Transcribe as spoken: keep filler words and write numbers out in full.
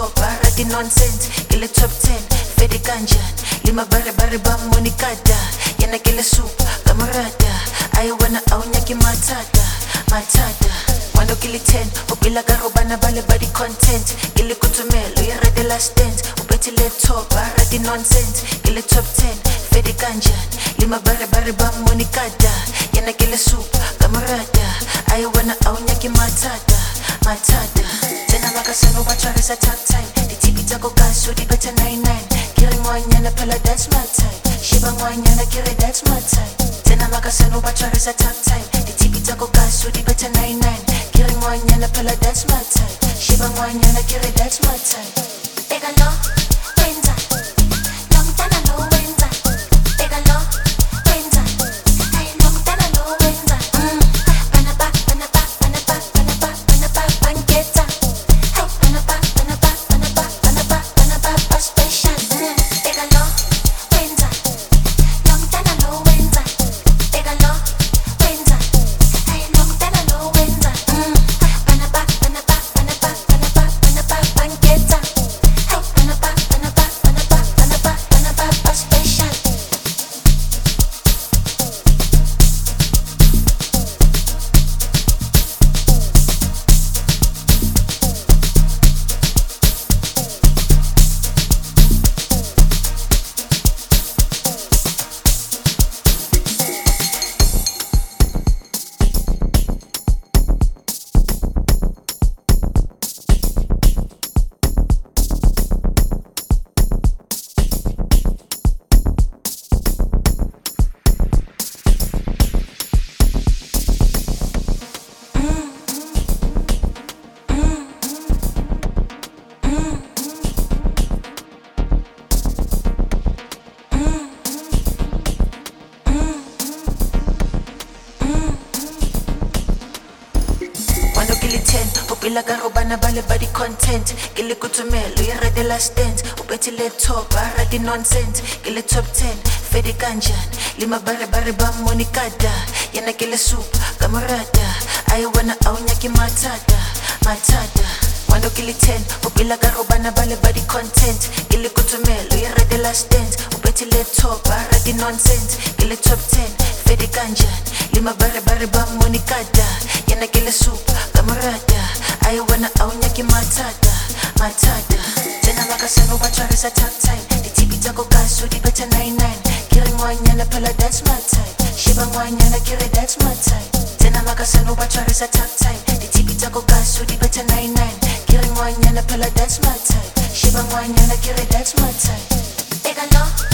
top, barati nonsense, kile top ten, fede kanjan, lima bare bare ba monikada, yana kile soup, kamarada, I wanna aunya ki matata, matata, wando kile ten, upila garobana bale body content, kile kutumelo, yara de last dance, upeti le top, barati nonsense, kile top ten, fede kanjan, lima bare bare ba monikada, yana kile soup, kamarada, I wanna aunya ki matata, matata. Tena makasano wacharisa top time, the tipi tako kaso di beta nine nine, kiri mwanyana pala that's my time, shiba mwanyana kiri that's my time. Tena makasano wacharisa top time, the tipi tako kaso di beta nine nine, kiri mwanyana pala that's my time, shiba mwanyana kiri that's my time. Ega lo, wenza, long tana lo wenza, ega lo, wenza, ay long tana lo wenza. Mm, pana pa, pana pa, pana pa, pana pa, pana pa, panketa. Ay pana pa, pana pa, pana pa, pana pa, pana pa, pa special. Mm, ega lo, wenza, long tana lo wenza, ega lo, wenza, ay long tana lo wenza. Mm, pana pa, pana pa, pana pa, pana pa, pana pa, panketa. Ay pana pa, pana pa, pana pa, pana pa, pana pa, pa special. Wando kili ten, upila garobana bale body content, kili kutumelo, yara de last dance, upeti le top, barati nonsense, kili top ten, fede kanjan, lima bare bare ba monikada, yana kile soup, kamarada, I wanna aunya ki matata, matata. Wando kili ten, upila garobana bale body content, kili kutumelo, yara de last dance, upeti le top, barati nonsense, kili top ten, fede kanjan, lima bare bare ba monikada, yana kile soup, kamarada, I wanna aunya ki matata, matata. Tena makasano wacharisa top time, the tipi tako kaso di beta nine nine, kiri mwanyana pala that's my time, shiba mwanyana kiri that's my time. Tena makasano wacharisa top time, the tipi tako kaso di beta nine nine, kiri mwanyana pala that's my time, shiba mwanyana kiri that's my time. Ega lo,